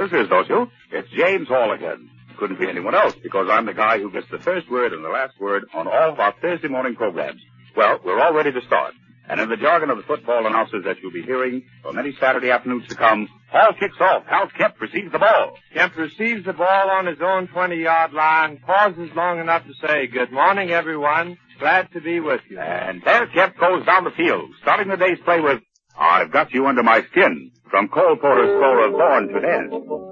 listeners, don't you? It's James Hall again. Couldn't be anyone else because I'm the guy who gets the first word and the last word on all of our Thursday morning programs. Well, we're all ready to start. And in the jargon of the football announcers that you'll be hearing for many Saturday afternoons to come, Hall kicks off. Hal Kemp receives the ball. Kemp receives the ball on his own 20-yard line, pauses long enough to say, "Good morning, everyone. Glad to be with you." And there Kemp goes down the field, starting the day's play with "I've Got You Under My Skin" from Cole Porter's score of Born to Dance.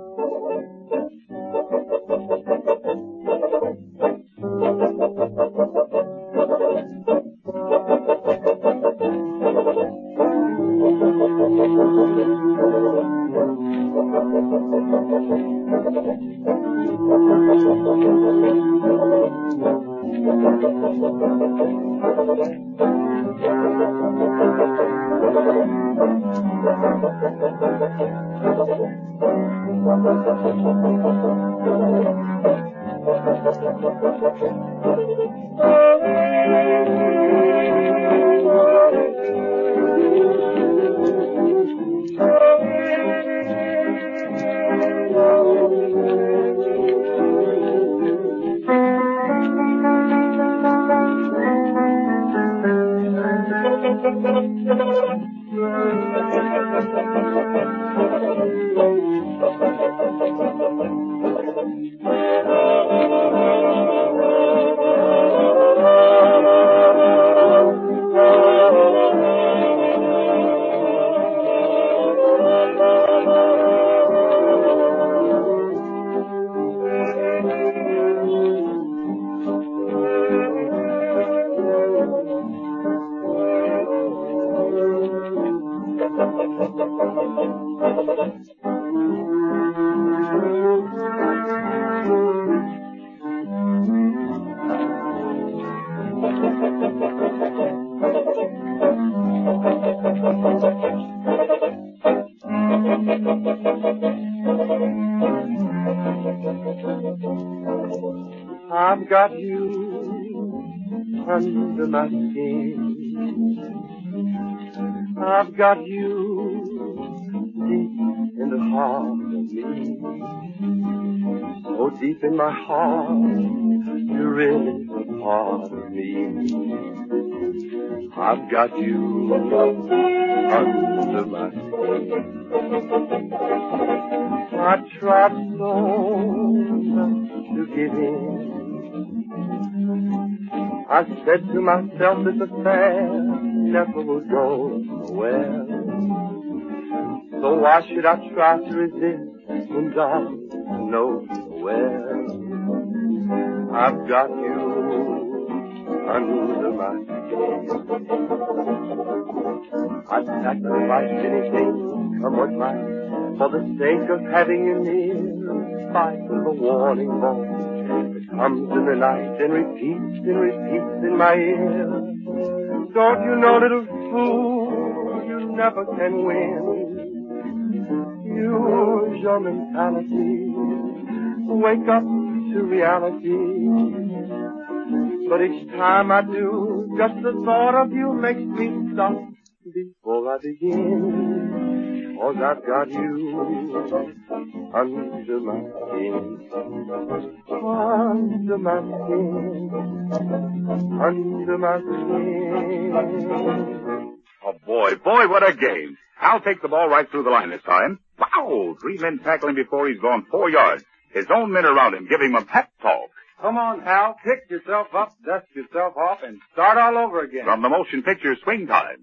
I've got you under my skin. I've got you deep in the heart of me. So deep in my heart, you're really a part of me. I've got you under my skin. I tried so much to give in. I said to myself this affair never will go well. So why should I try to resist when God knows so well? I've got you under my skin. I'd sacrifice anything, come what might, for the sake of having you near, in spite of a warning voice that comes in the night and repeats in my ear. Don't you know, little fool, you never can win. Use your mentality, wake up to reality. But each time I do, just the thought of you makes me stop before I begin. 'Cause I've got you under my skin. Under my skin. Under my skin. Oh, boy, what a game. Hal takes the ball right through the line this time. Wow! 3 men tackling before he's gone 4 yards. His own men around him giving him a pep talk. Come on, Hal. Pick yourself up, dust yourself off, and start all over again. From the motion picture Swing Time.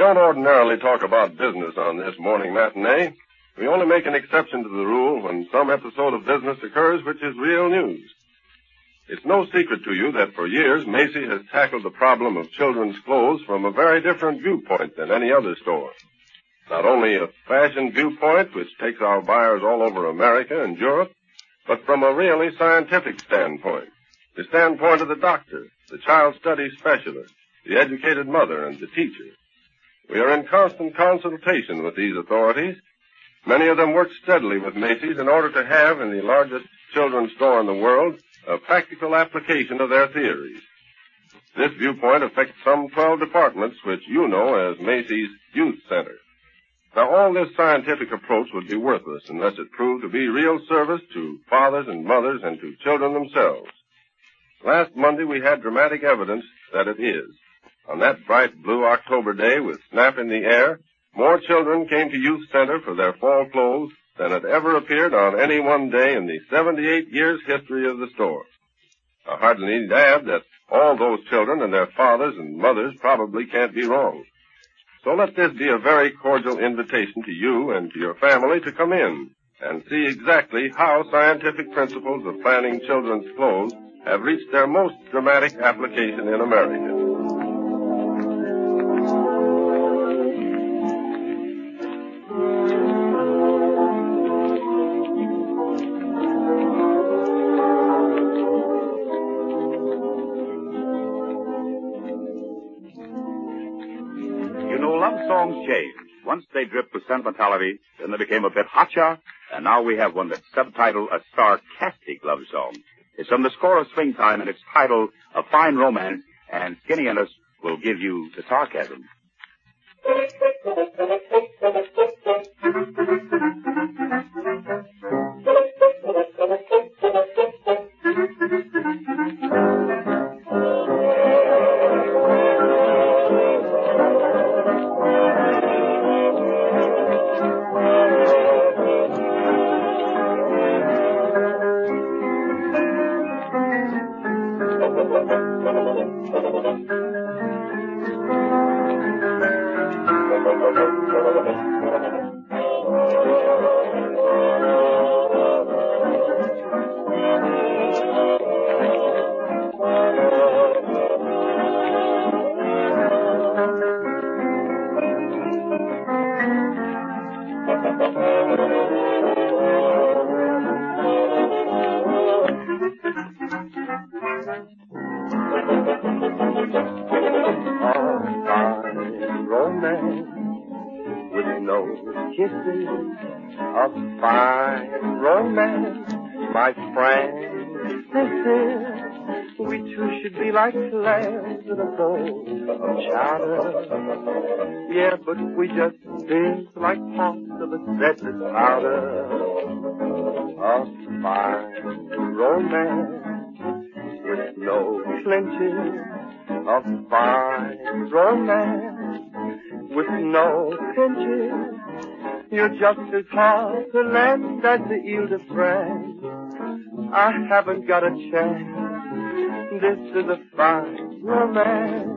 don't ordinarily talk about business on this morning matinee. We only make an exception to the rule when some episode of business occurs which is real news. It's no secret to you that for years Macy has tackled the problem of children's clothes from a very different viewpoint than any other store. Not only a fashion viewpoint, which takes our buyers all over America and Europe, but from a really scientific standpoint. The standpoint of the doctor, the child studies specialist, the educated mother, and the teacher. We are in constant consultation with these authorities. Many of them work steadily with Macy's in order to have, in the largest children's store in the world, a practical application of their theories. This viewpoint affects some 12 departments, which you know as Macy's Youth Center. Now, all this scientific approach would be worthless unless it proved to be real service to fathers and mothers and to children themselves. Last Monday, we had dramatic evidence that it is. On that bright blue October day with snap in the air, more children came to Youth Center for their fall clothes than had ever appeared on any one day in the 78 years' history of the store. I hardly need to add that all those children and their fathers and mothers probably can't be wrong. So let this be a very cordial invitation to you and to your family to come in and see exactly how scientific principles of planning children's clothes have reached their most dramatic application in America. Songs change. Once they dripped with sentimentality, then they became a bit hotcha, and now we have one that's subtitled A Sarcastic Love Song. It's from the score of Swing Time, and it's titled A Fine Romance, and Skinny Ennis will give you the sarcasm. A fine romance, my friend, this is. We two should be like lambs in a bowl of chowder. Yeah, but we just fizz like pops of a deadly powder. A fine romance with no clinches. A fine romance with no pinches. You're just as hard to land as the Ile de France. I haven't got a chance. This is a fine romance.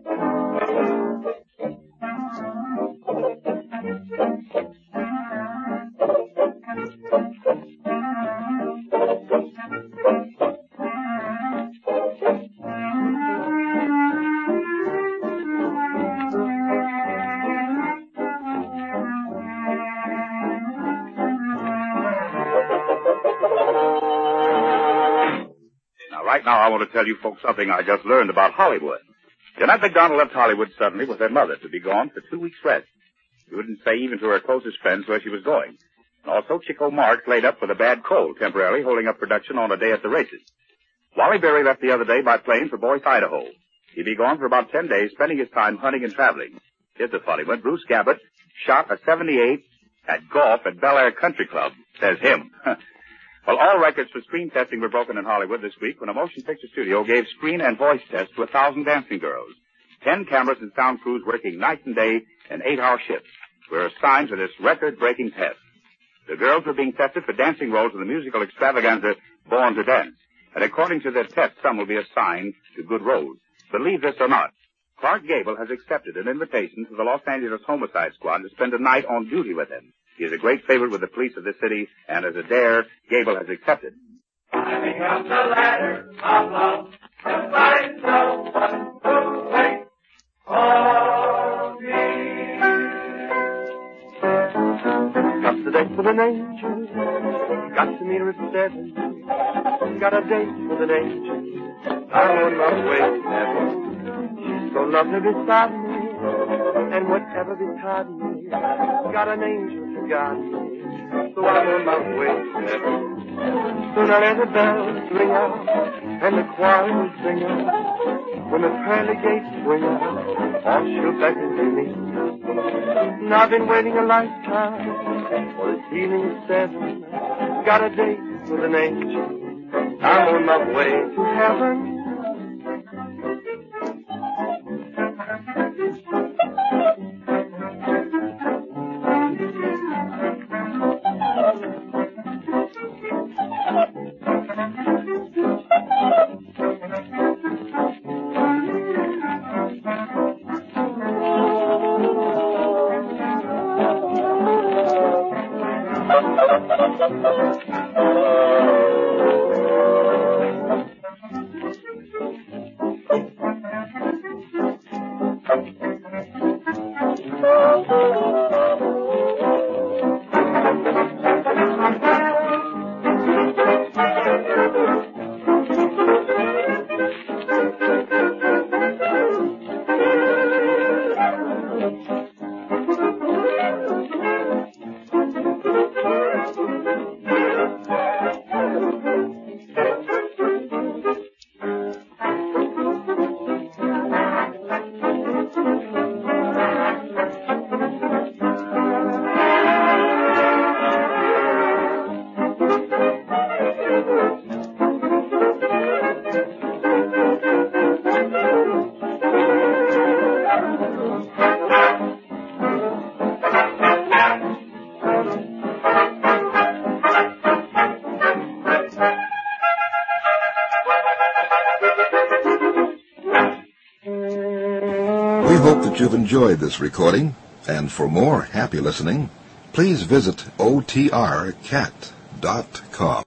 Right now, I want to tell you folks something I just learned about Hollywood. Jeanette MacDonald left Hollywood suddenly with her mother to be gone for 2 weeks' rest. She wouldn't say even to her closest friends where she was going. And also, Chico Marx laid up with a bad cold, temporarily holding up production on a day at the races. Wally Berry left the other day by plane for Boyce, Idaho. He'd be gone for about 10 days, spending his time hunting and traveling. Here's a funny one. Bruce Gabbett shot a 78 at golf at Bel Air Country Club, says him. Well, all records for screen testing were broken in Hollywood this week when a motion picture studio gave screen and voice tests to 1,000 dancing girls. 10 cameras and sound crews working night and day in 8-hour shifts were assigned to this record-breaking test. The girls were being tested for dancing roles in the musical extravaganza Born to Dance. And according to their test, some will be assigned to good roles. Believe this or not, Clark Gable has accepted an invitation to the Los Angeles Homicide Squad to spend a night on duty with him. He is a great favorite with the police of this city, and as a dare, Gable has accepted. Climbing up the ladder of love to find someone who waits for me. Got the date with an angel, got to meet her at 7. Got a date with an angel, I'm on my way to heaven. She's so lovely beside me, and whatever betide me, got an angel to guide me, so I'm on my way to heaven. Soon I let the bells ring out, and the choir will sing out. When the pearly gates swing out, all she'll beckon to me. And I've been waiting a lifetime for this evening at 7. Got a date with an angel, I'm on my way to heaven. We hope that you've enjoyed this recording, and for more happy listening, please visit otrcat.com.